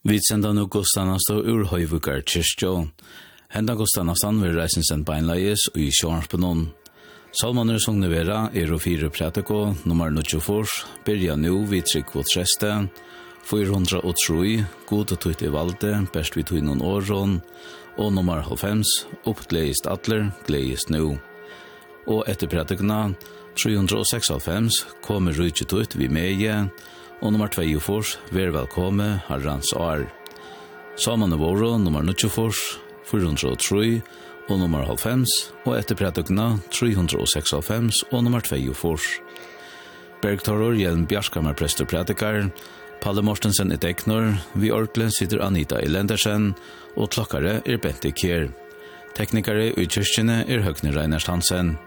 Vi sender nå gudstjeneste ur Høyvukar kyrkjå. Henda gudstjenesten vil reisen sendt beinleies og i sjånspenon. Salmaner som nevera og 4 prætiko, nummer 24, byrja nu vid trykk og treste, 403, god og tøyt i valde, best vi tøy noen åron, og nummer 90, oppgledest atler, gledest nu. Og etter prætikona, 396, kommer rydtje tøyt vi meie, og nummer 24, vær velkomme, herrans år. Salmaner våre, nummer 94, 403, og nummer 90, og etter prætikona 396 og nummer 42. Bergtorror Hjelm Bjarskammar prester prætikar, Palle Mortensen teknor, vi orkle sitter Anita Elendersen, og klokkare Bente Kjær. Teknikere i kyrkjene Høgne Reinert Hansen.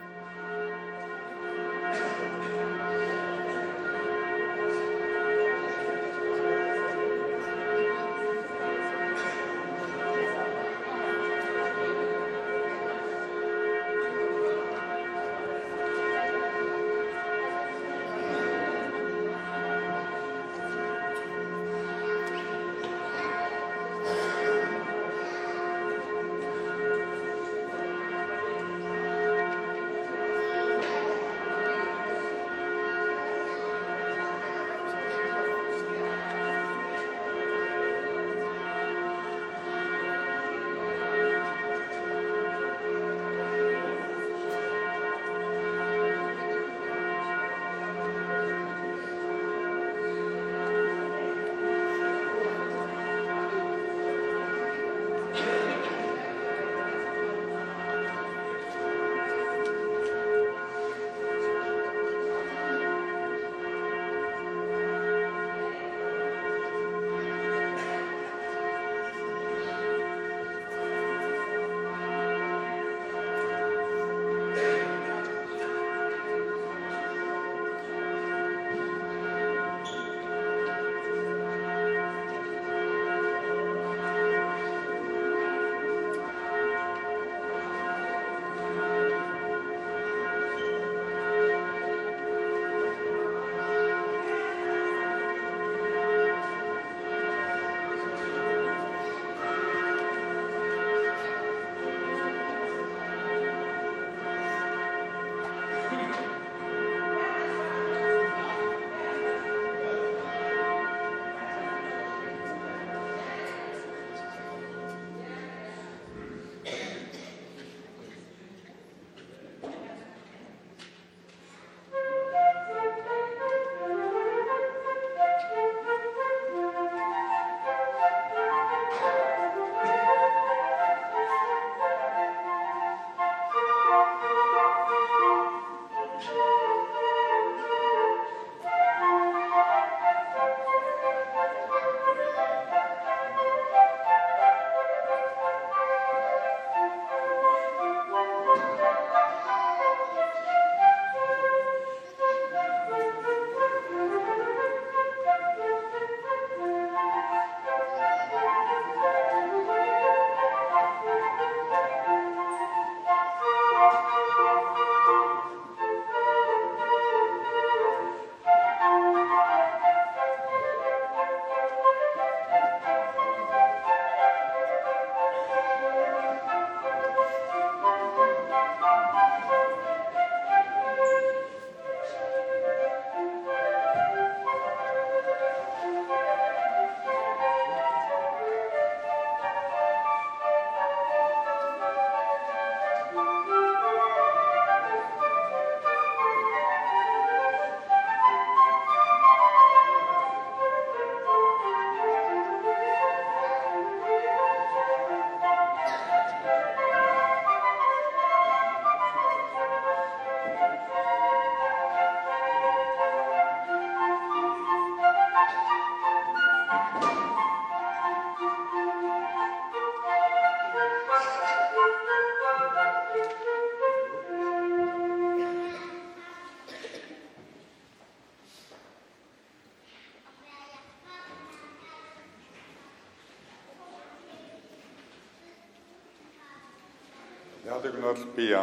Ja, det kan alt bia.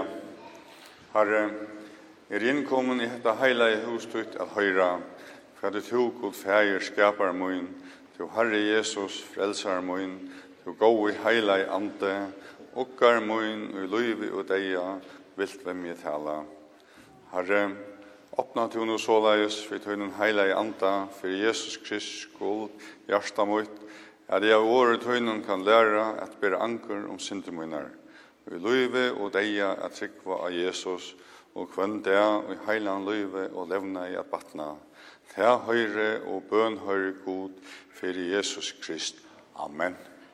Herre, innkommen I dette heilige hustut at høyra, hva det tog og feir skapar mun, Du Herre Jesus, frelsar mun, du gå i heila i ande, okkar mun, i løyvi og deia, vilt hvem jeg tala. Herre, åpna du no såleis, for tøynen heila i anda, for Jesus Krist skuld, hjärsta mot, at jeg året tøynen kan læra at bæra anker om syndemunnar. I løyvi og deia at tryggva av Jesus, og kvann det og i heilan løyve og levna i at batna. Ta høyre og bøn høyre god for Jesus Krist. Amen.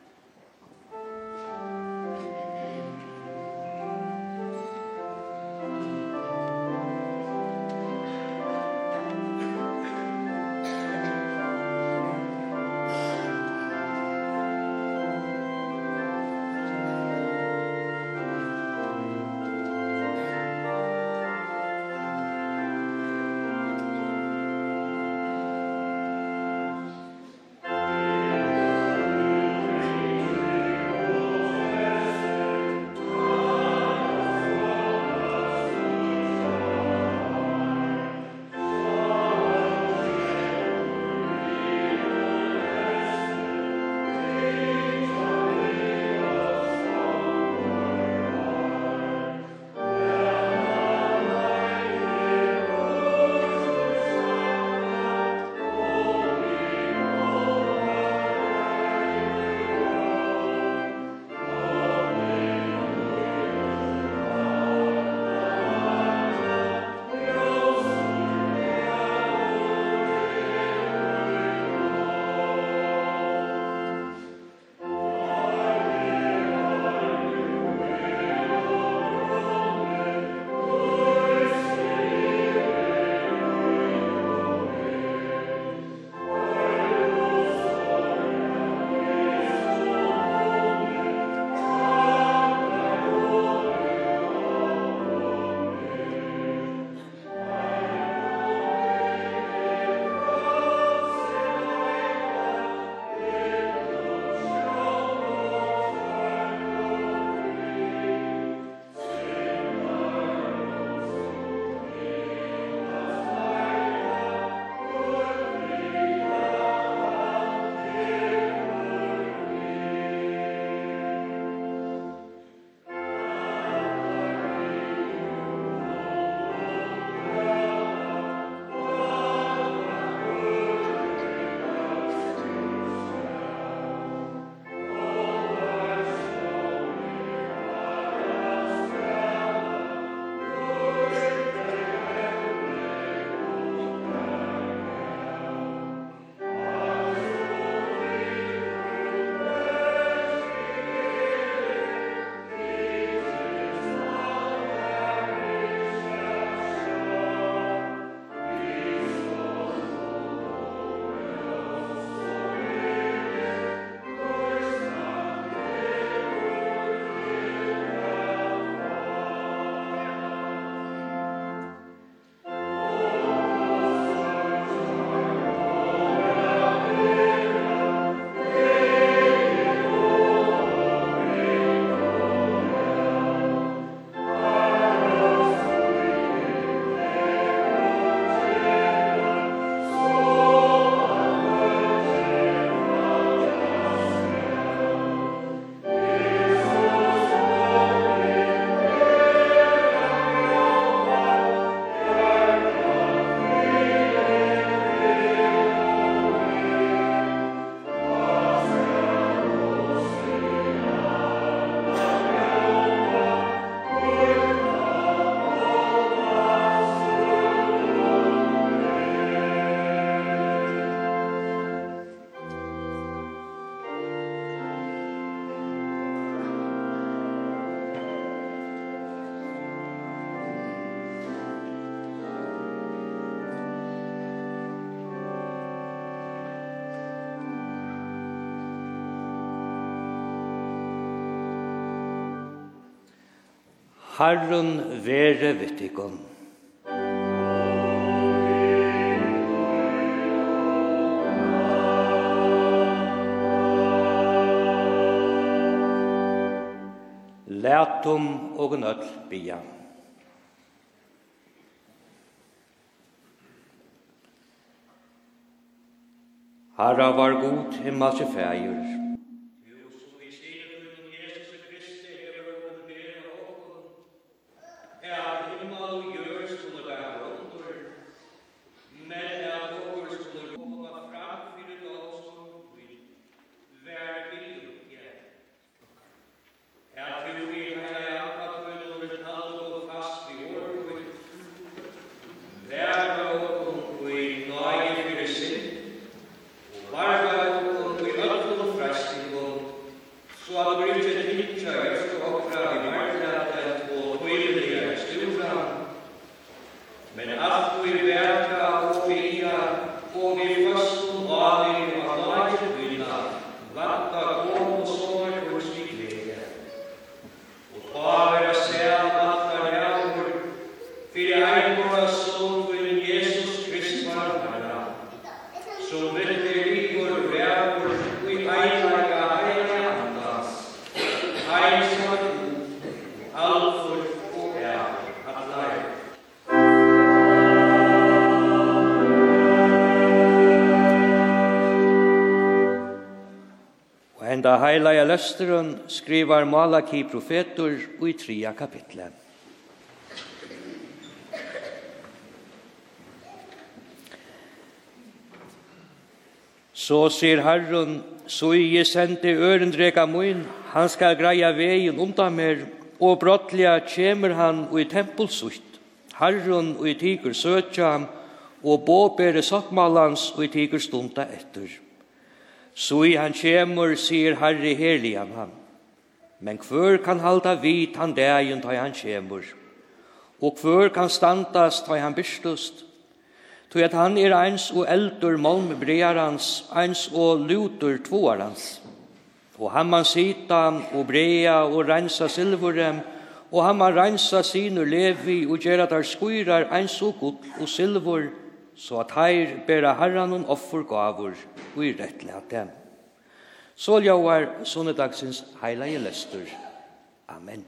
Herren være vittigon. Lætum og nøll bia. Herre var god himmelske fæger. Da heilige løsteren skriver Malaki profeter i 3 kapitlet. Så sier Herren, så jeg sendte ørendrega min, han skal greia veien undan mer, og brottliga kjemer han i tempelsutt. Herren og i tiger søtja, og båbere sattmalans og i tiger stunda etter. Så i han kjemur, sier Herre herligan han. Men hver kan halda vid han dagen da han kjemur, og hver kan standast da han byrstust. Så at han eins og eldur malmbrearans, eins og lutur tvoarans. Og han man sita og brea og rensa silvurem, og han man rensa sinur levi og gjerra der skuirar eins og gull og silvur, så at heir bera herran og offergavur og i rettlæte. Så ljóar sunnedagsins heilige lestur. Amen.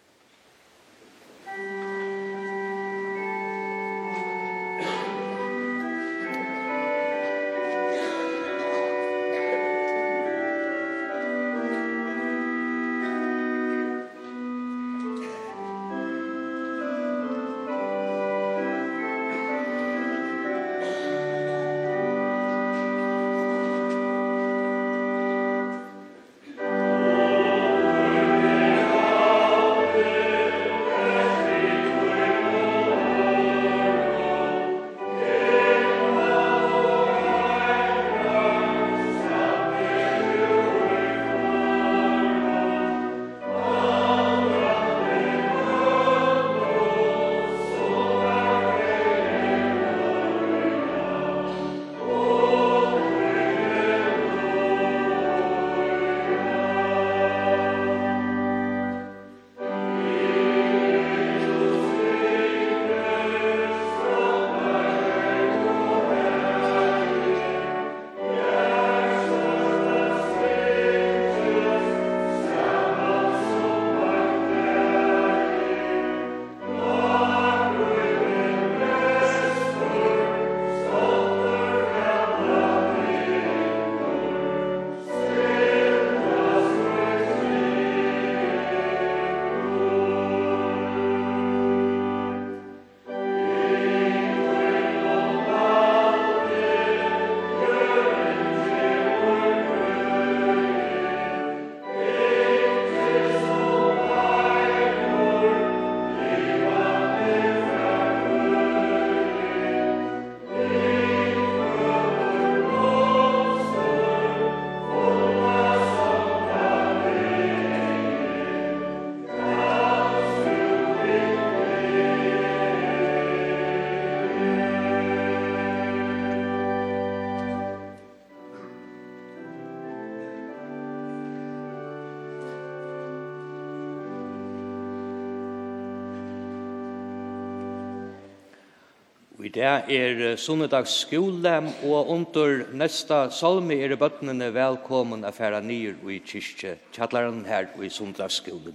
I det sunnedagsskole, og under nesta salme bøttene velkommen å fære nyer i kyrkje, kjallaren her i sunnedagsskolen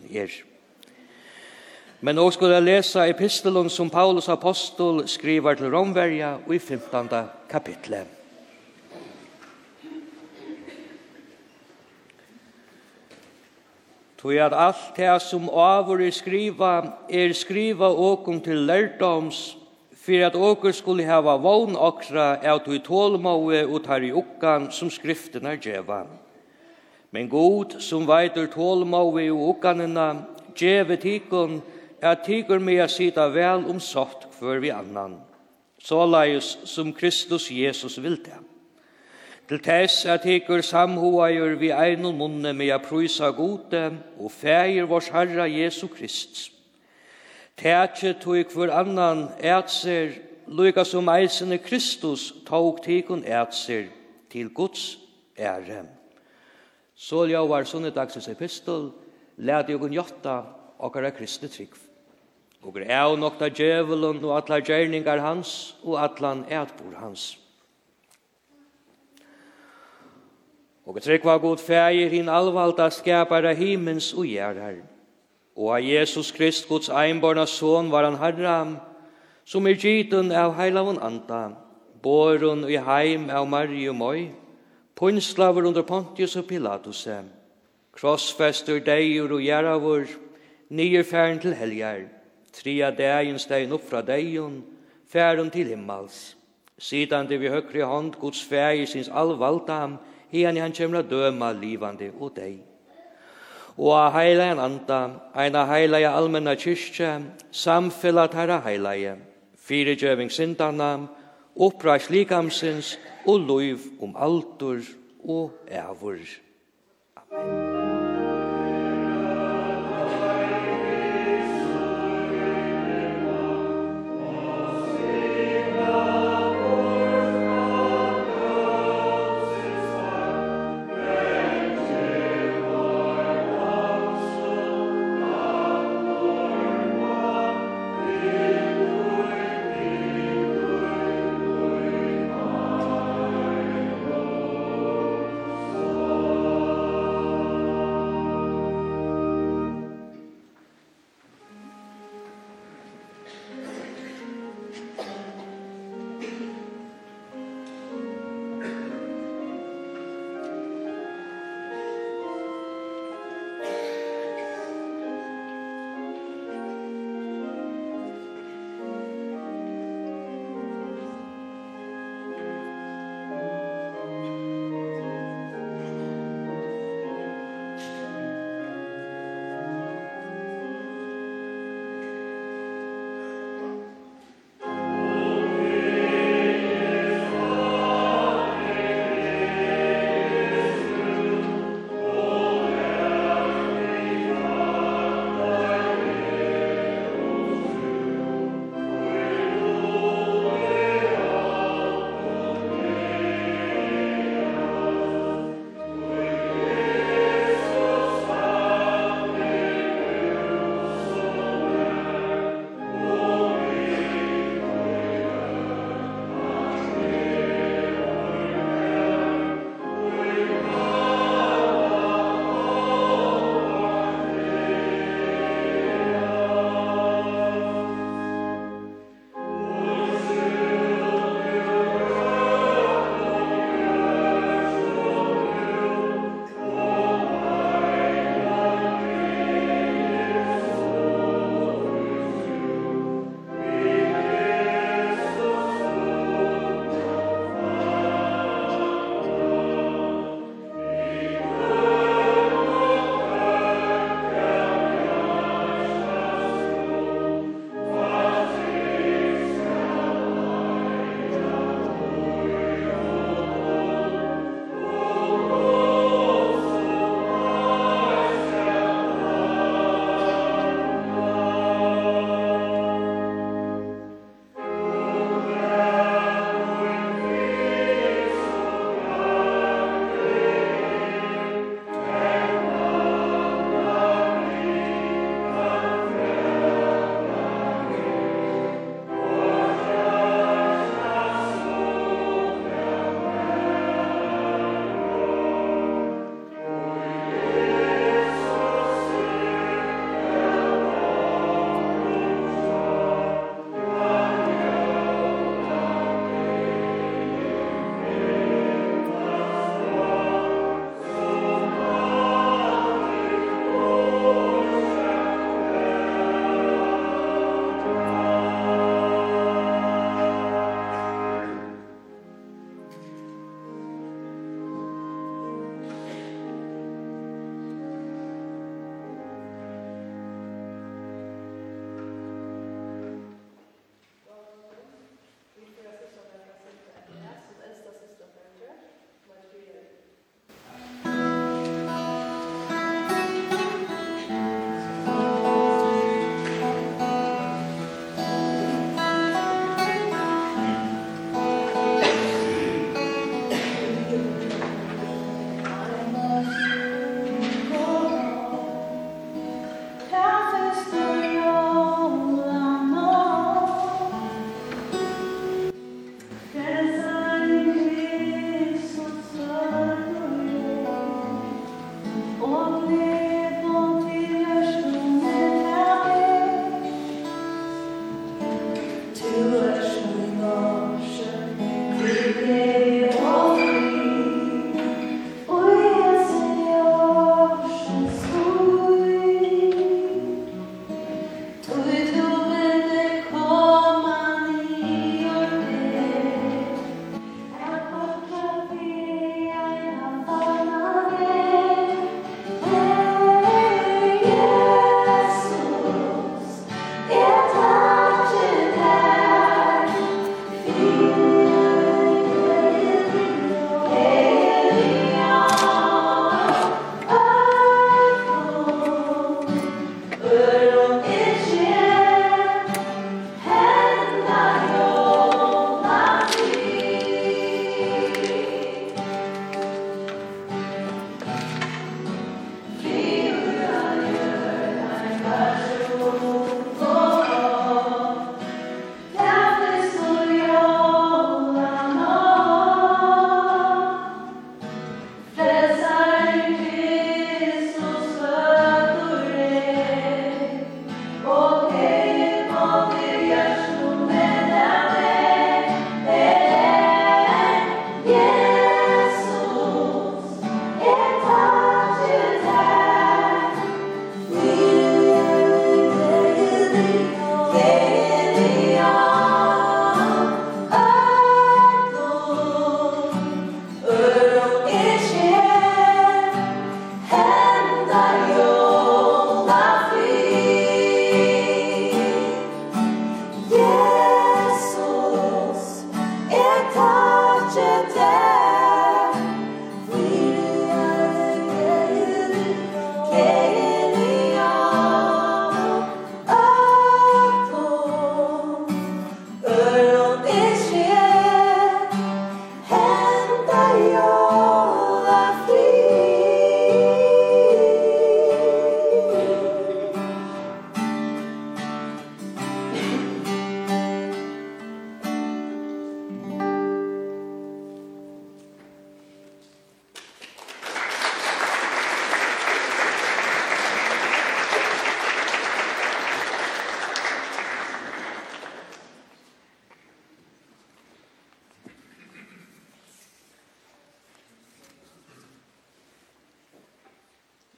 Men også skulle jeg lese epistelen som Paulus apostol skriver til Romverja i 15. kapitlet. Tog at alt det som avur skriva åkom til lærdoms, for at åker skulle hava vogn okra av tog tålmåe og tar i okkan som skriften djeva. Men god som veitur tålmåe og okkanina, djeve tikon, tikur med a sita vel satt hver vi annan. Såleis som Kristus Jesus vil det. Til tess tikur samhoager vi einon munne med a prysa gode og feir vårs Herra Jesu Krist. Tætje tog hver annan etser, lukka som eisene Kristus tog tikon etser til Guds ære. Så var sunnedagsens epistol, lærte jo gjotta okkara kristne trygg. Og av nokta djevelen og atla gjerningar hans og atlan etbor hans. Og trygg var god feir hin alvalda skapare himmens og gjerrar. Og av Jesus Krist, Guds einborna son, var han Herra, som gyten av heilavun anda, borun i heim av Marie og Moi, punslaver under Pontius og Pilatus, krossfester deir og gjerravur, nierfæren til helgar, tria dagen stein opp fra deion, færen til himmels. Sidande vi høkri hånd, Guds feir sinns allvalda, han kjemra døma livande og deg. Og a heilajan anda, eina heilaja almenna kyrkja, samfellat herra heilaje, fyrirgjøving syndana, oppreis likamsins og loiv altur og ævur. Amen. Oh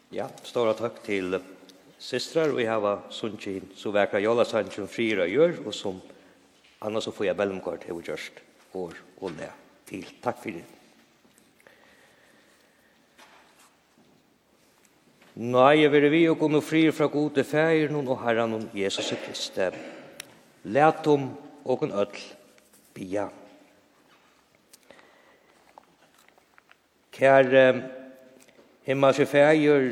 Ja, stora tack till systrar. Vi har sunnkinn så verkar jolla sanchen fria gör och som annars så får jag bellumkort här och just år och det till. Tack för det. Nei, vere vi og kunne fri fra gode færen og Herren Jesus Kristi. Læt om og en ødel bia. Kjær himmelske fæger,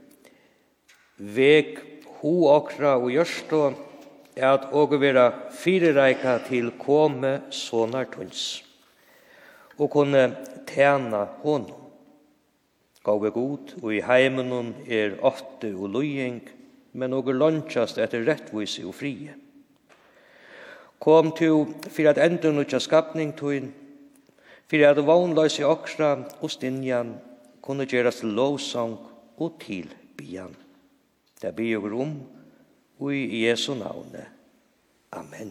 vek ho okra og gjørstå, at og vera firereika til kome sonar tunns, og kunne tjena honom. Gav god, og i heimen åtte og løying, men og lønnsast etter rettvise og frie. Kom til for at enda nødja skapning tøyn, for at vognløse okra og stinjan kunne gjeras til lovsang og til bian. Det blir jo og i Jesu navne. Amen.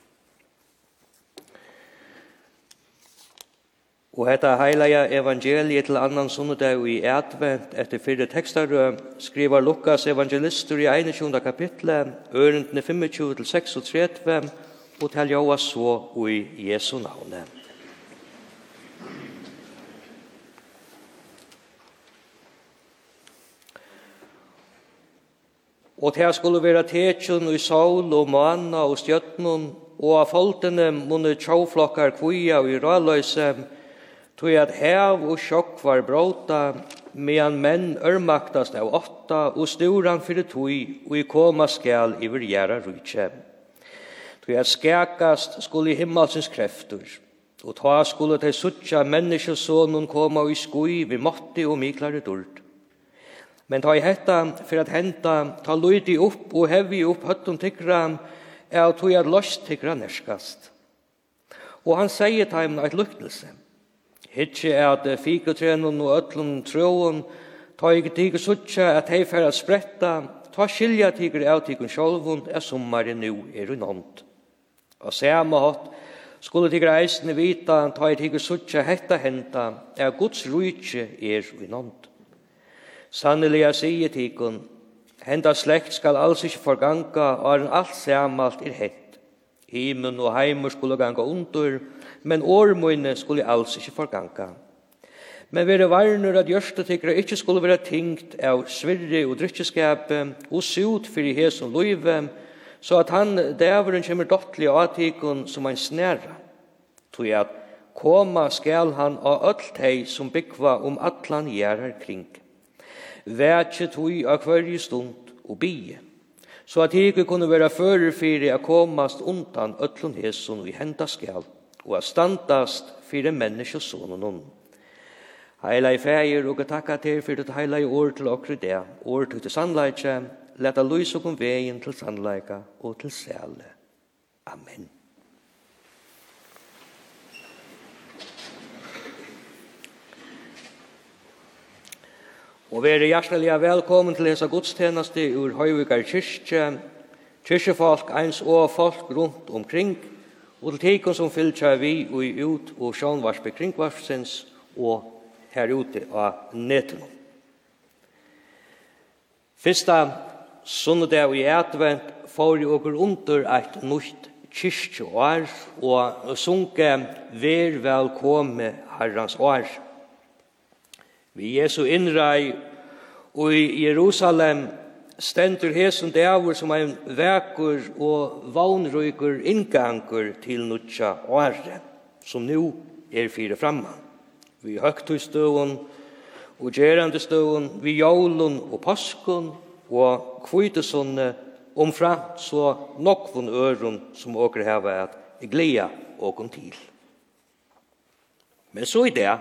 Og hetta heilaja evangeliet til annan sunnudag i advent etter 4 tekster skriver Lukas evangelister i 21. kapitlet, ørendene 25-36, og til Joa så i Jesu navne. Og til skulle være tekjen i sol og manna og stjøtnen, og av foltene munne tjåflokkar kvia og i ralløse, tog at hev og sjokk var bråta, medan menn ørmaktast av 8, og sturan fyrir tog, og i koma skal iver gjerra rujtje. Tog at skakast skulle i himmelsens krefter, og ta skulle til suttja menneskesånen koma i skui vi måtti og miklare dord. Men ta i hetta for at henta, ta lyti opp og hevi opp høttum tikra, tog at lost tikra nerskast. Og han sier til dem et luktelse. Hitje at fikotrenon og ötlun tråen, ta ikke tiger suttja at hei færa spretta, ta skilja tiger av tiger sjolvun, sommaren nu i nånt. Og samme hatt skulle tiger eisne vita, ta tiger suttja hetta henta, Guds rujtje i nånt. Sannelig jeg sier tigen, henda slekt skal alls ikke forganga, og alt samalt hett. Himen og heimer skulle ganga under, men årmøyne skulle alls ikke forganga. Men være varner at gjørstetikere ikke skulle være tingt av svirre og drykkeskap og sut for i hesen løyve, så at han dæveren kommer dottelig av tikon som en snæra. Tog at koma skal han av alt hei som byggva atlan gjerrar kring. Vætje tog av hver stund og bie, så at ikke kunne være førerfyrir å komast undan ötlun hesun og i henda skal, og a standast fyrir menneskesånen. Heila i fægir og takka til fyrir det heila i år til okkur det, år til sannleikje, leta lys og veien til sannleika og til sæle. Amen. Og vi hjertelig velkommen til disse godstjeneste ur Høyvikar kyrkje, kyrkjefolk, eins og folk rundt omkring, og til tikkun som fylltja vi ut og sjånvarspe kringvarsens og her ute av netten. Fyrsta sunnedag i advent får vi okkur under et nytt kyrkjeår og sunke ver velkomme Herrans år. Vi Jesu innrei og i Jerusalem stendur hesum dævur som ein vekur og vaunrøykur inngangur til nutja året, som nu fyrir framman. Vi høgtøystøvun og gerandestøvun, vi jólun og påskun og kvitesonne omframt så nokvun øron som åker hava at gleda åkon til. Men så i det,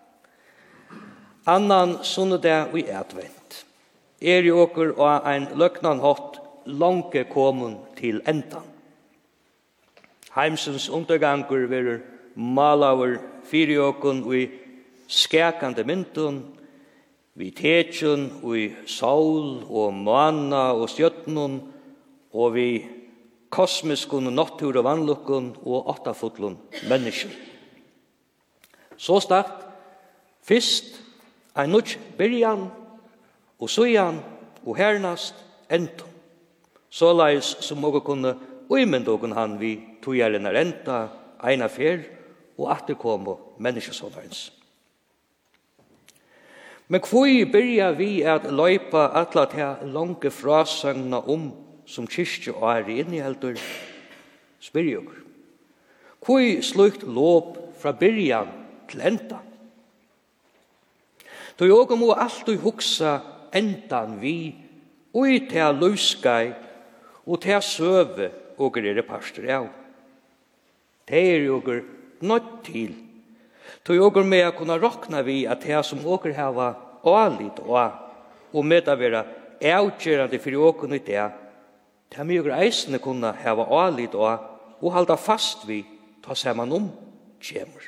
annan sunnedag i advent, i åker og ein løknan hatt lange komun til endan. Heimsens undergangur verer malaver fyrir åkun og i skakande myndun, vi tekjun og i sol og manna og stjøtnun, og vi kosmiskun, natur og vannlukkun og åttafotlun mennesker. Så start, fyrst ein nutj byrjan og søyan og hernast enton. Såleis som åker kunne uimendågen han vi togjeren enta, eina fer og atterkomo menneskesånarens. Men kvoi byrja vi at løypa atla til lange frasøgna som kyrkje og er inneheldur, spyrir jo. Kvoi slukt låp fra byrjan til enda. Då jeg må alltid hugsa endan vi, og til løyskai, og til søve og pastor av. Det jo nødt til. Då jeg med å kunne råkna vi at det som åker hava alit og med å være avgjørende for åker i det, det mye eisene kunne hava alit og halda fast vi ta saman kjemur.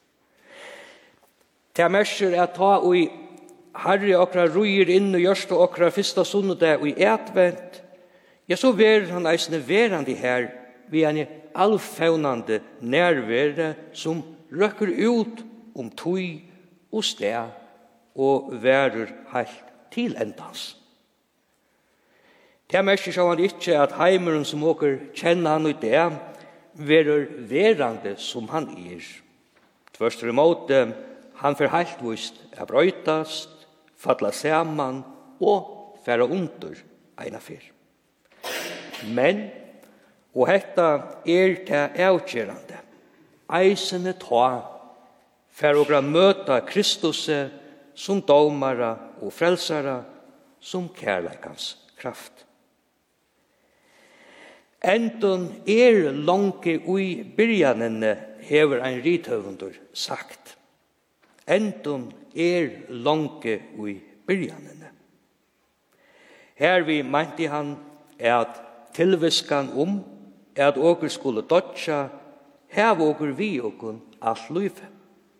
Det merker at ta og Harry okra ruir inn og gjørst og okra fyrsta sunnedag og i etvent, ja, så ver han eisne verandi her vi en allfaunande nærvere som røkker ut tøy og sted og verur heilt til endans. Det merker så han ikke at heimeren som åker kjenner han ut det, verur verande som han Tvørstur måte, han får heilt vist brøytast, falla saman og færa under eina fyr. Men, og hetta til avgjørande, eisene ta, færa ogra møta Kristus som domara og frelsara, som kærleikans kraft. Endon lange ui byrjanene hever ein rithøvundur sagt. Endon lange ui byrjanene. Her vi meinti han at tilviskan at åker skulle dodja, hev åker vi åken alt luive.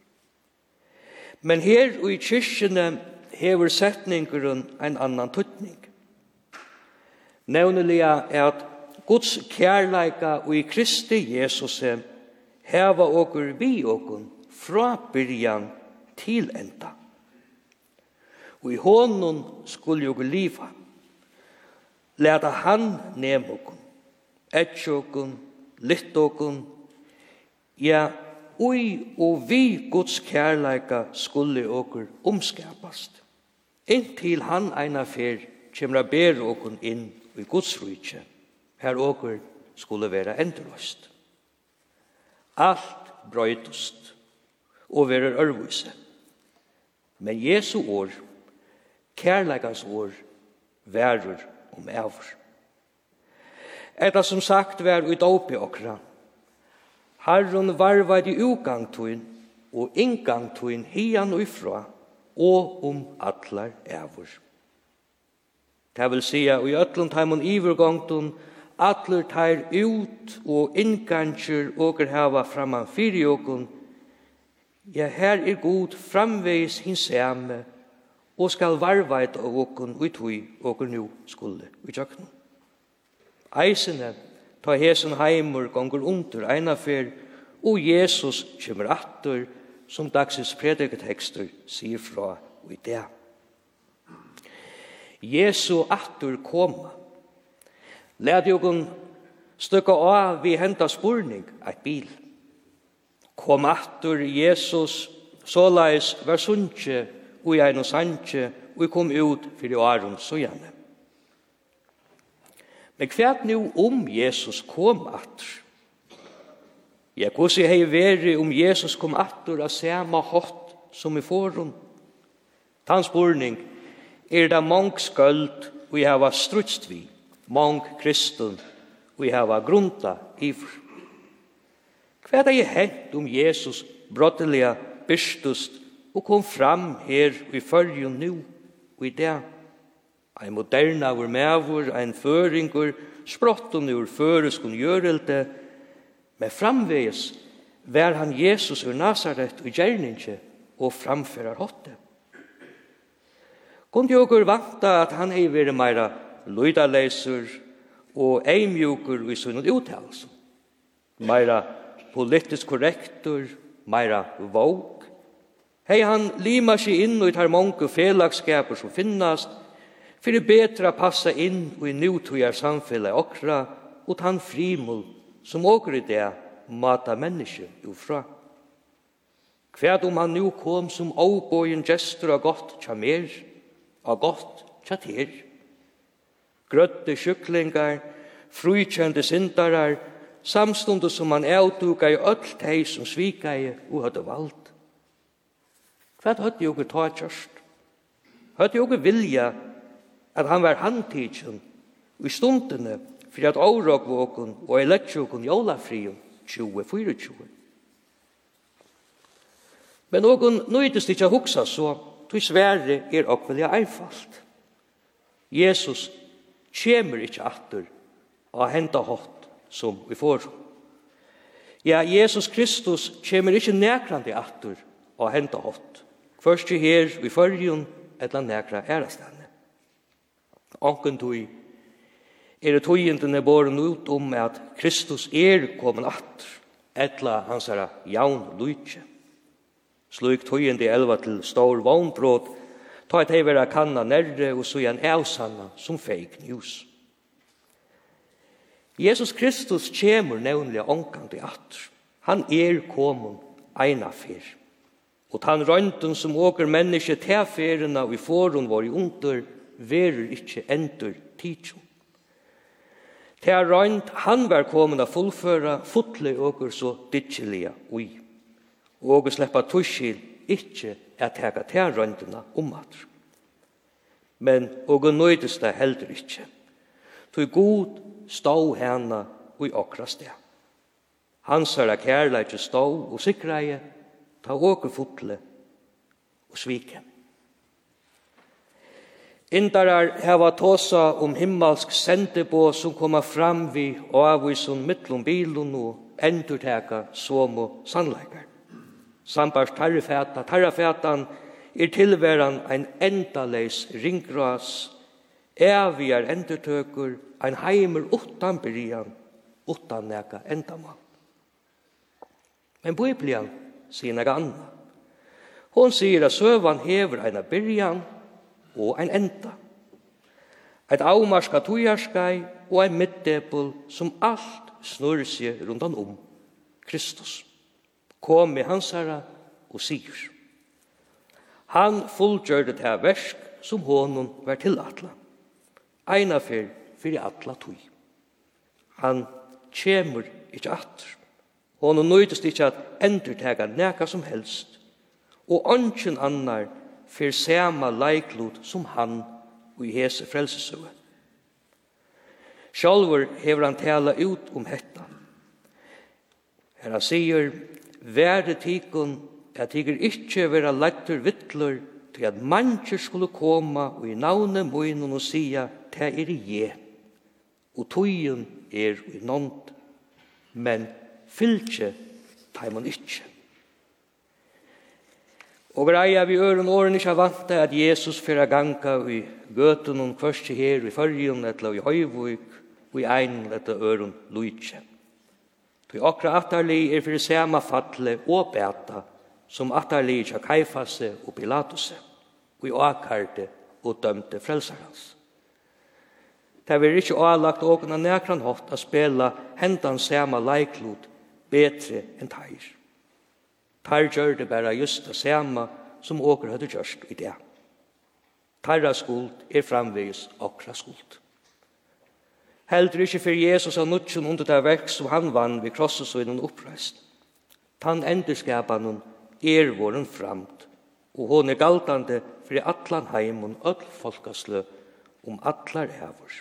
Men her i kyrkjene hever setningeren en annan tutning. Nevnelige at Guds kærleika og i Kristi Jesus heva åker vi åken fra byrjan til enda. Og i honom skulle jo liva. Leta han nem åken, etjåken, littåken, ja, og vi Guds kærleika skulle åker omskapast. Inntil han eina fer kjemra ber åken inn i Guds rydtje. Her åker skulle være endrøst. Alt brøytust og være ørvise. Men Jesu år, kærleikans år, værur avur. Etta som sagt var ut oppi okra. Herren varvad i ugangtuin og ingangtuin hian og ifra og atlar avur. Det vil sija og i ötlund heimon ivergangtun atler tar ut og innganger og hava framan fyri okun. Ja, her god framveis hinsame og skal varvait av okun og tui okun nu skulle utjøknu. Eisene ta hesen heimur gongur under eina fer og Jesus kjemur atter som dagsis prediketekster sier fra og i det. Jesu atter koma. Lad jogun stykka av vi henta spurning eit bil. Kom atter Jesus, såleis var sunnje, og ein og sanje, og kom ut fyrir Aron søgjane. Men kvært nu Jesus kom atter? Ja, hvordan hei veri Jesus kom atter av samme hot som i forum? Tan spurning det mong skuld, og jeg har strutst vi, mong kristen, og jeg har grunta iver. Hva det hent Jesus brotteliga bystust og kom fram her i fyrjun nu og i det? Ein modernavur mevur, ein føringur, sprottum ur føreskun gjørelte, men framveges var han Jesus ur Nazaret og gjerninge og framførar hotte. Kunde jokur vanta at han hei veri meira luidaleisur og eimjukur i sunnum uttalsum. Meira politisk korrektur, meira våg. Hei han lima seg inn i tar mange felagskaper som finnast, för det bättre passa in i nutida samfälle okra och han frimul som åker i det mata människor ufra. Kvärt om han nu kom som åbojen gestor av gott tja mer, av gott tja ter. Grötte kycklingar, frukjande syndarar, samstundes som han avtuga i öll teg som svikai og hadde vald. Kvärt hadde jo ta kjørst? Hadde jo vilja at han var handtidsen i stundene for at åragvåken og elektjåken jólafrien 2024. Men någon nøydest ikke hugsa så, tog svære okkveldig einfalt. Jesus kjemer ikke atter av henta hot som vi får. Ja, Jesus Kristus kjemer ikke nekrande atter av henta hot. Først her i førjun etla nekra ærastane. Onken tog det tøyendene båren ut om at Kristus kommen atter, etla hansara jaun lujtje. Slik tøyende 11 til stor vognbrot, ta et heivera kanna nærre og så en avsanna som fake news. Jesus Kristus kjemur nevnlig onkande atter. Han kommen eina fyr. Og han røynten som åker menneske til fyrena og i forhånd var i under, verur ikkje endur tidsjon. Til røynt han var kommen a fullføra fotle åker så ditjelige ui. Og sleppa tuskil ikkje at teka til røyntena atter. Men og nøydest det heldur ikkje. Tog god stå hana ui okra sted. Hansara kærleikje stå og sikreie, ta åker fotle og svike. Indarar hava tåsa himmelsk sendebå som kommer fram vi og avvisun mittlom bilun og endurteka som sannleikar. Sambars tarrafetan tilveran ein endaleis ringgras, evigar endurtøkur, ein heimur utan byrjan, utan neka endamal. Men Biblian sier nega anna. Hon sier at søvan hever ein byrjan og ein enda. Et avmarska tujarskai og ein middepul som alt snurr seg rundan Kristus. Kom med hansara og sigur. Han fullgjørde til versk som honom var til atla. Eina fyrir atla tui. Han kjemur ikkje atter. Honom nøydest ikkje at endurtega neka som helst. Og ongen annar fyrir sema leiklot som han og i hese frelsesøve. Sjálfur hever han tala ut hetta. Her han sier, «Være tikun, at tiger ikkje vera lettur vittlur, til at mancher skulle koma og i navne munnen og sia, «Ta je, og tøyen i nånd, men fylkje tar man ikkje». Og greia vi øren åren ikkje vante at Jesus fyrir ganga i gøten og først her i fyrjun, etla i høyvuk, og i ein etla øren lujtje. Tui okra attarli fyrir sema fatle og beta som attarli tja Kaifase og Pilatuse, og i akarte og dømte frelsarhans. Det vil ikkje avlagt åkna nekran hot a spela hendan sema leiklot betre enn teir. Teir gjør det bara just det sema som åker hadde gjørst i det. Teira skuld framvegis okra skuld. Heldur ikkje for Jesus av nutjen under det verk som han vann ved krosses og innan oppreist. Tan endurskapan våren framt, og hon galtande for atlan heimun öll folkaslø atlar hevur.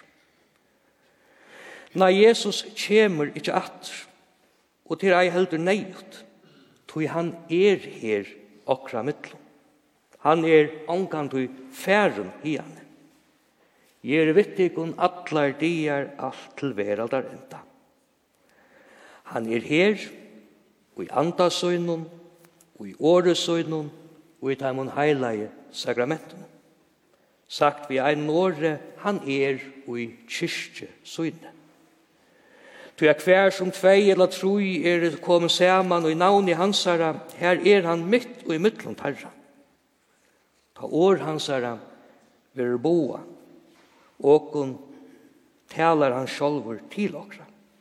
Nei, Jesus kjemur ikkje atter, og til ei heldur neiut, tog han her okra mittlum. Han ongandu færum i han. Jeg vittikun atlar diar alt til veraldar enda. Han her, og i andasøynun, og i åresøynun, og i taimun heilaie sakramentum. Sagt vi ein åre, han og i kyrkje søyne. Tog hver som 2 eller 3 kommet saman og i navn i hansara, her han mitt og i mittlund herra. Ta år hansara ver boa, Åkon talar han sjálfur til okra.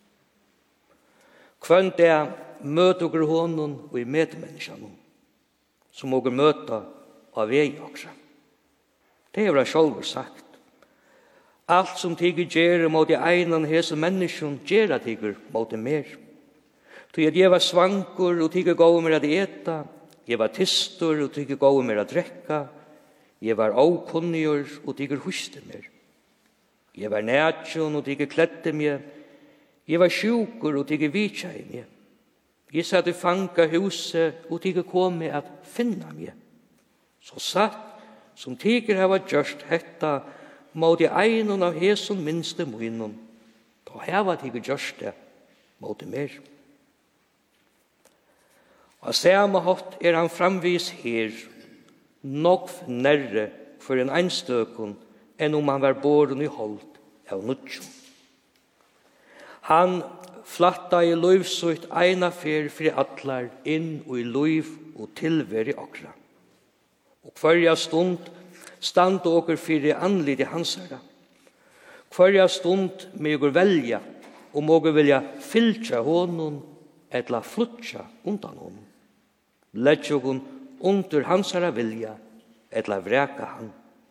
Kvønn det møter okra honom og i medmenneskjan som okra møta av vei okra. Det har han sjálfur sagt. Alt som tiger gjerra mot de einan hese menneskjon gjerra tiger mot de mer. Så jeg var svankur og tiger gå med at eta, jeg var tistur og tiger gå med at drekka, jeg var avkunnjur og tiger huste mer. Jeg var nætjon og tiger kledde meg, jeg var sjukur og tiger vitjai meg. Jeg satt i fanga huset og tiger kom med at finna meg. Så satt som tiger hava gjørst hetta mot de einon av heson minste munnen, da hava tiger gjørst det mot det mer. Og samme hatt han framvis her, nok nærre for en einstøkon enn om han var båren i holdt av nutjon. Han flatta i løyvsøyt eina fer for atlar inn og i løyv og tilver i okra. Og hverja stund stand åker fyrir anlid i hansara. Hverja stund med åker velja om åker vilja fyltja honom etla flutja undan honom. Lett åker under hansara vilja etla vreka han.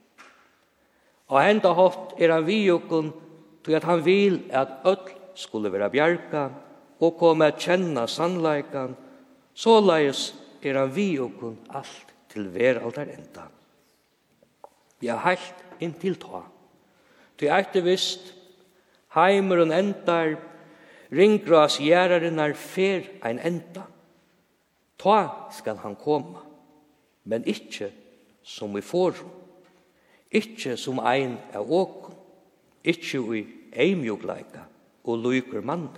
Og enda hatt han vi åker til at han vil at öll skulle være bjarga og komme at kjenna sannleikan, såleis han vi åker alt til hver aldar enda. Vi har heilt inntil ta. Du etter visst, heimer og endar, ringgras gjæraren fer ein enda. Ta skal han komme, men ikkje som i forum, ikkje som ein av åken, ikkje i eimjogleika og lyker manne.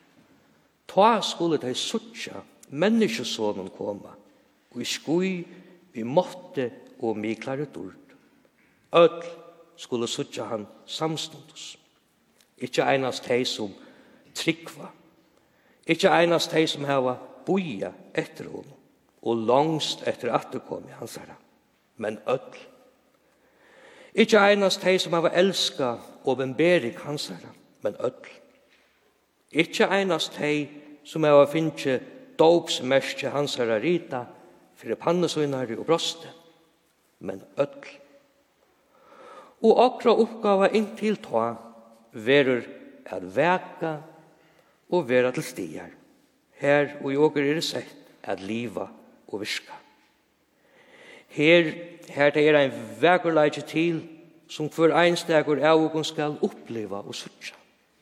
Ta skulle de suttja menneskesonen komme, og i skui vi måtte og miklare dord. Öll skulle suttja han samstundes. Ikkje einast hei som tryggva. Ikkje einast hei som hava boia etter honom og langst etter atterkom i hans herra. Men öll. Ikkje einast hei som hava elska og benberik hans herra. Men öll. Ikkje einast hei som hava finnje dåpsmerskje hans herra rita fyrir pannesøynari og broste. Men öll. Og akra oppgava inntil ta verur at veka og vera til stier. Her og i åker sett at liva og virka. Her det en vekerleitje til som for einstegur av og skal oppleva og suttja.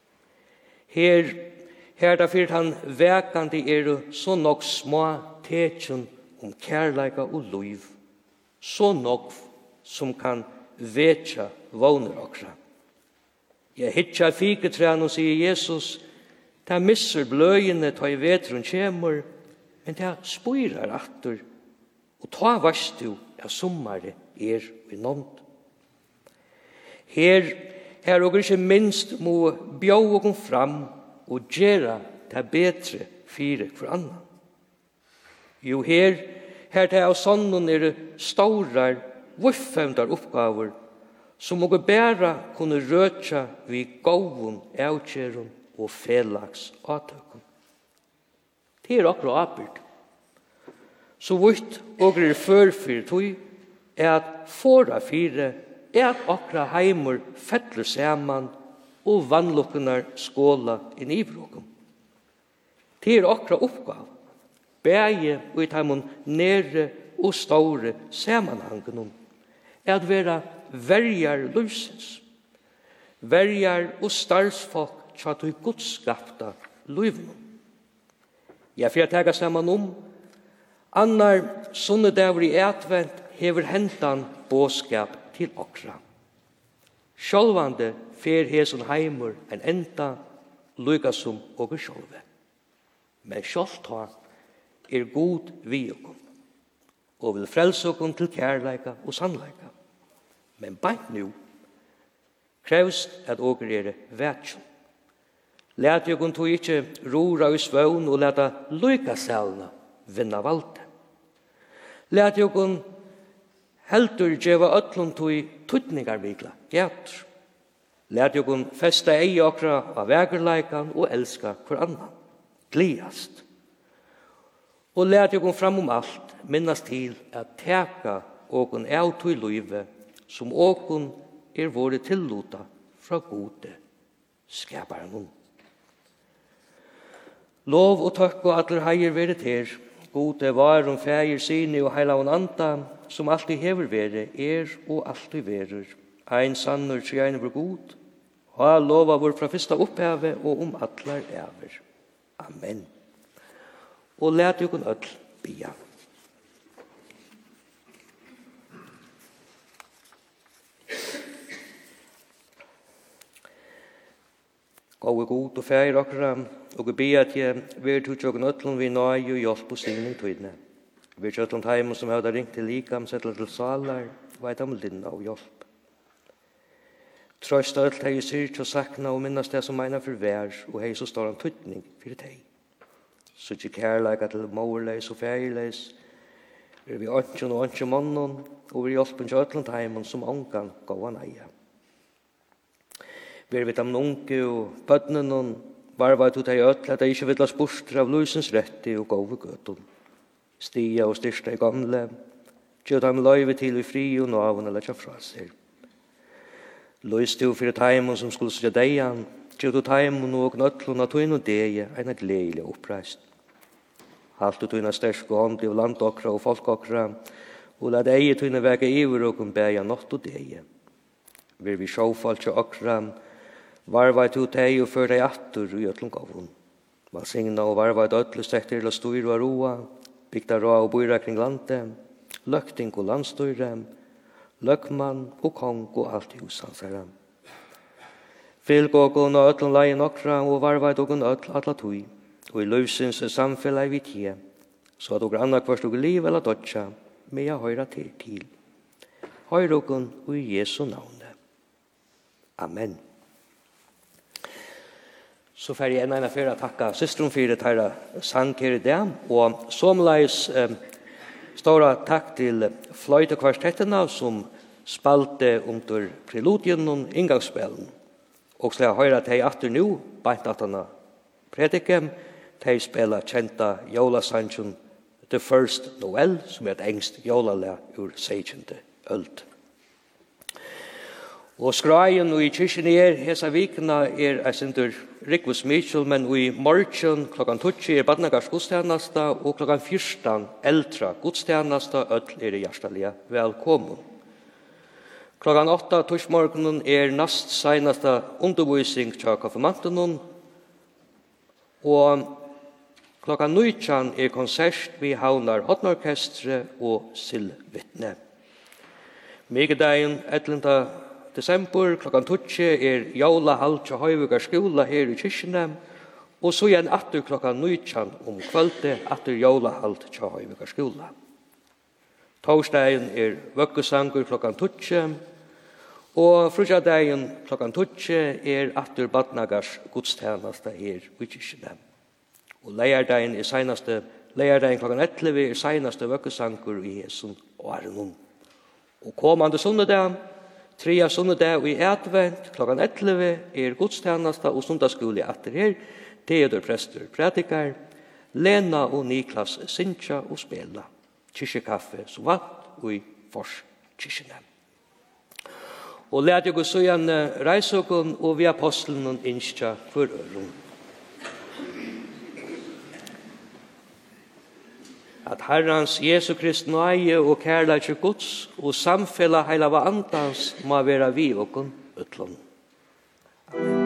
Her da fyrt han vekandi så nok små tekjun om kærleika og luiv. Så nok som kan vetja våner okra. Jeg hitja fiketræn og sier Jesus, ta misser bløyene ta i vetrun kjemur, men ta spyrar atter, og ta varst du av sommare i nånd. Her og ikke minst må bjau og fram og gjera ta betre fire for annan. Jo, her det av sonnen staurar vuffemdar oppgaver som må bæra kunne røtja vi gåvun, avkjæron og felags atøkun. Det akkurat apert. Så vidt og førfyr tog at fora fire at akkurat heimur fettler saman og vannlukkenar skåla inn i bråken. Det akkurat oppgav. Bæge og i taimon nere og store samanhangen at vera verjar løsens. Verjar og starfsfolk tjatt og godskapta løyvnum. Jeg fyrir tega saman annar sunnedagur i advent hever hentan båskap til okra. Sjálvande fer hesun heimur en enda lukasum og sjálve. Men sjálft ha god vi okkom og vil frelse okkom til kærleika og sannleika. Men bænt nu krevst at okkur vætsjum. Læt okkom tog ikkje rora i svøvn og leta lukaselna vinna valde. Læt okkom heldur djeva öllum tog tutningar vikla gætur. Lät jo kun festa ei okra av vägerleikan og elska hver annan. Gliast. Og lät jo kun fram alt minnast til at teka okun av tui luive som okun våre tilluta fra gode skaparen. Lov og takk og atler heier vere ter, gode varum fægir sine og heilavun anda, som alltid hever vere, og alltid verer. Ein sannur trejane vår god, ha lova vår fra fyrsta opphave og atlar æver. Amen. Og let jo kun öll bia. Gåe god og fægir okra, og vi be at jeg vil tutsjokken ötlun vi nøy og hjelp og stigning tøydne. Vi er ötlun heimen som høyda ringt til likam, settler til salar, veit om linna og hjelp. Trøst öll hei syrt og sakna og minnast det som meina for vær, og hei så stor en tøydning fyrir teg. Så ikke kærleika til mowerleis og fægirleis, vi ønsken og ønsken mannen, og vi hjelpen til ötlun heimen som ongan gåan eia. Vi vet om unge og bøttene noen, varva ut ei öll at de ikke vil ha spurster av lusens retti og gove gøtun. Stia og styrsta i gamle, gjør dem løyve til i fri og navn eller tja fra seg. Løys du fyrir taimun som skulle sja deian, gjør du taimun og knøtlun at hun og deie eina gledelig oppreist. Halt du tøyna stersk og håndlig og landokra og folkokra, og la deie tøyna vega iver og beia natt og deie. Vir vi sjåfall til okra, varvait ut hei og før dei attur i ötlun gavun. Valsigna og varvait ötlu stekter til styr og roa, bygda roa og boira kring landet, løkting og landstyre, løkman og kong og alt i hushansere. Fylg og ötlun leien okra og varvait og ötl atla tui, og i løsins samfellet vi tie, så at og anna kvart og liv eller dodja, med jeg høyra til. Høyr og i Jesu navne. Amen. Så får jeg en for å takke systeren for det her sang her i dag, og somleis stora takk til fløytekvartettene som spalte under preludien og inngangsspillen. Og så jeg hører at jeg atter nå, beint at han prediker, de spiller kjenta jólasangen The First Noel, som et engst jólaleg ur 16. øld. Og skreien og i kyrkjen hesa vikna jeg sindur Rikvus Mitchell, men i morgen klokkan 20 badnagars gudstjenesta, og klokkan 14 eldra gudstjenesta, øll hjertelige velkommen. Klokkan 8 torsmorgenen nast senasta undervisning til konfirmanten, og klokkan 19 konsert vi havnar hotnorkestre og sildvittne. Megedagen 11. desember klokkan 20 jaula halt til Høyvugar skola her i kyrkjene, og så igjen atter klokkan 19 kvölde atter jaula halt til Høyvugar skola. Torsdagen vøkkesangur klokkan 20, og frutjadagen klokkan 20 atter badnagars gudstjeneste her i kyrkjene. Og leierdagen leierdagen klokkan 11 seinaste vøkkesangur i Jesun åren. Og kommande sunnedag, 3. sunnedag i advent, klokkan 11 gudstjenesta og sundagsskole atter her, Theodor Prester predikar, Lena og Niklas synsja og spela, kyrkjekaffe som vatt og i fors kyrkjene. Og let jeg gå så igjen reisokon og vi apostelen og innskja for øren. At Herrans Jesu Kristi nøye og kærleik Guds og samfella heilava andans må vera vi okon utlån. Amen.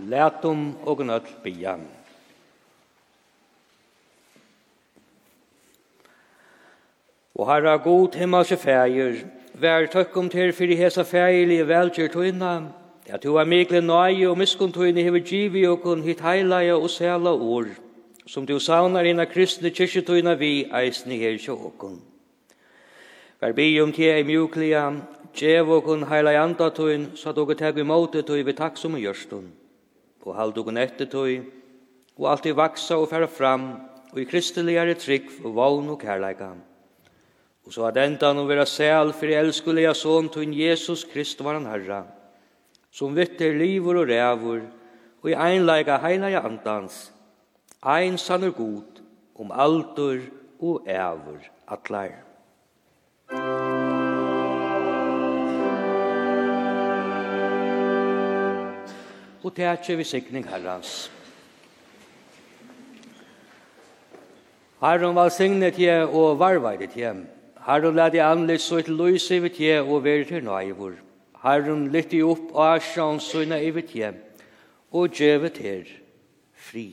Lætum og nøll bia. Og Herra god himmelse fægir, vær tøkkum til fyrir hesa fægilige velgjørtøyna, at du er mikle nøye og miskuntøyne hever givi okon hit heilaja og sæla år, som du saunar inn av kristne kyrkjetøyna vi eisne her sjå okon. Vær bi til mjukliga, djev okon heilaja andatøyn, så at okon teg imot tøy vi takksum og gjørstun, og hald okon ettertøy, og alltid vaksa og færa fram, og i kristeligare trygg og vogn og kærleika. Og så at enda nå vera sæl for elskulega son tøyn Jesus Krist var han Herra, som vitter livor og rævor, og i einleika heilaja andans, ein sannur god, aldur og ævor atlar. Og tætje vi sikning Herrans. Herren valsignet je og varveidet je. Herren lade anlitt så et løys i vidt je og være til nøyvor. Herren lytte opp av sjansøyna i vidt je og djevet her fri.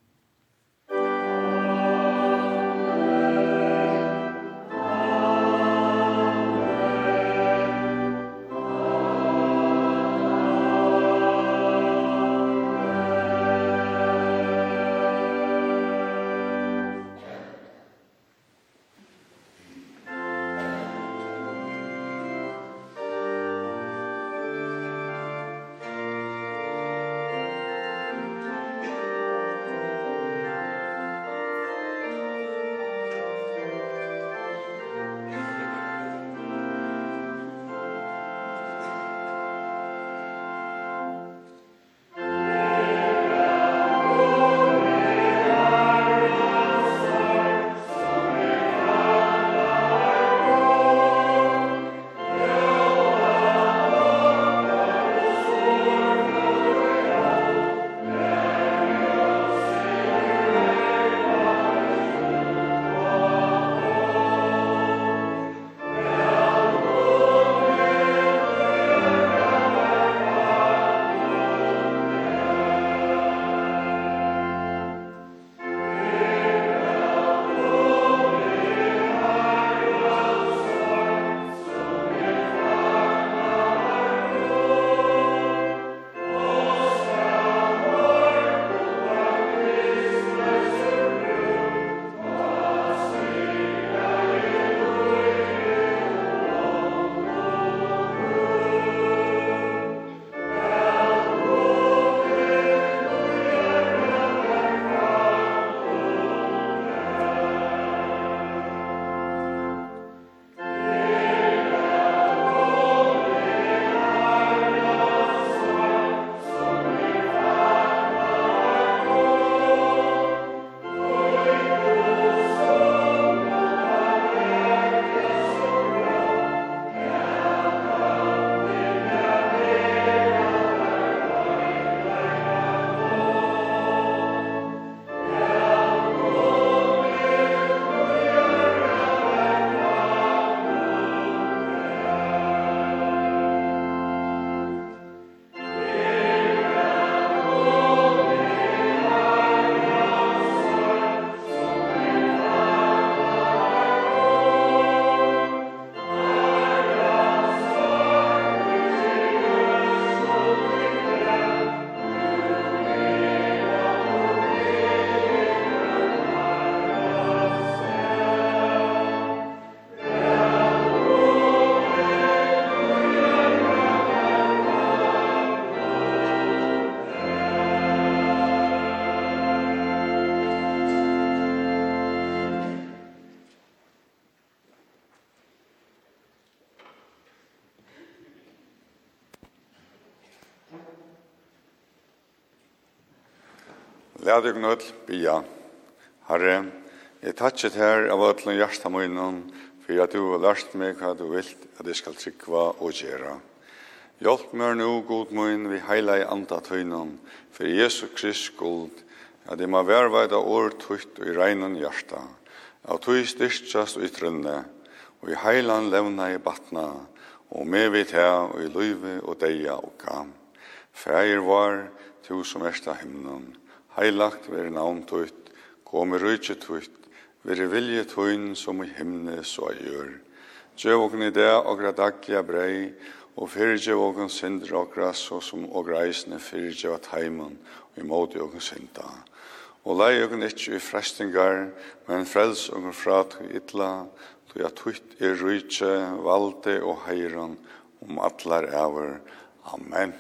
Lad deg nøll bia. Herre, jeg tatset her av øtlen hjertamøynen, for at du har lært meg hva du vil at jeg skal trykva og gjøre. Hjelp meg nå, god møyn, vi heila i andatøynen, for Jesu Krist skuld, at jeg må verveida år tøyt og i regnen hjerta, av tøy styrstjast og i trønne, og i heilan levna i batna, og med vidt her og i løyve og deia og kam. Fægir var, tu som ersta himnen, heilagt ver navn tutt, kom i rujtje tutt, ver vilje tuin som i himne så gjør. Gjøv ogen i det ogra daglia brei, og fyrirgjev ogen synder ogra så som ogra eisne fyrirgjev at heimen, og i måte ogen synda. Og lei ogen ikkje i frestingar, men frels ogen fra tu ytla, tu ja tutt i rujtje, valde og heiran, atlar over. Amen.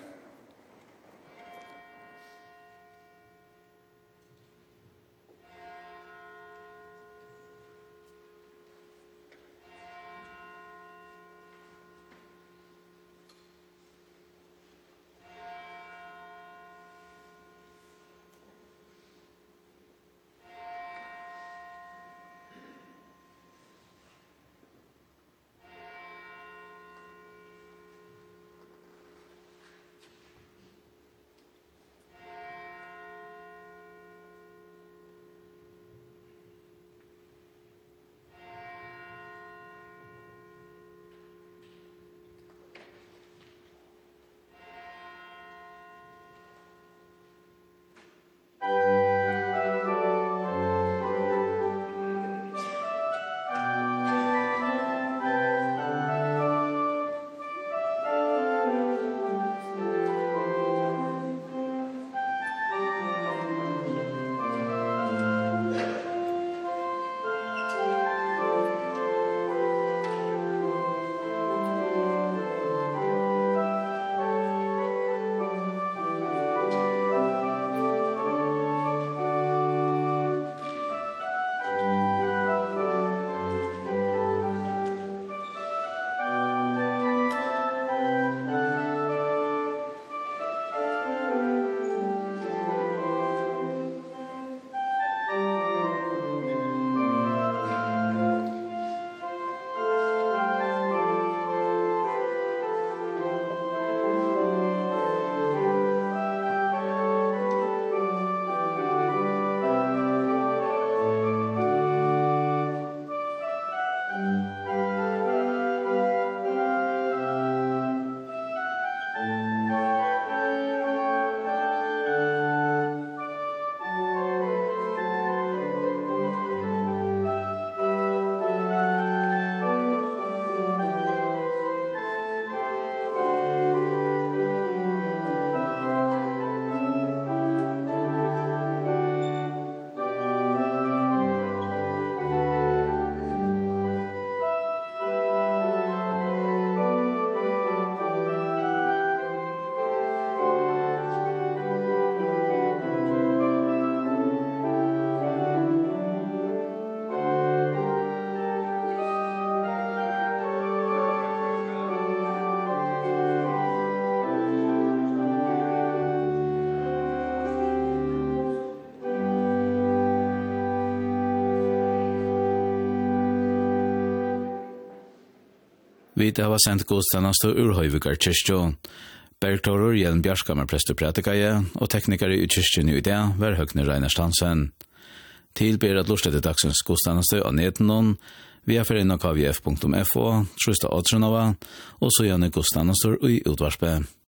Vi har sendt godstjeneste ur Høyvigar kyrkjøn. Bergtårer Hjelm Bjarskamer prester prætikaje, og teknikere i kyrkjøn i idé var Høgne Reiners Hansen. Tilber at lortet til dagsens godstjeneste av nedenom, via foreningen kvf.fo, trusta Åtrenova, og så gjerne godstjenester i utvarspe.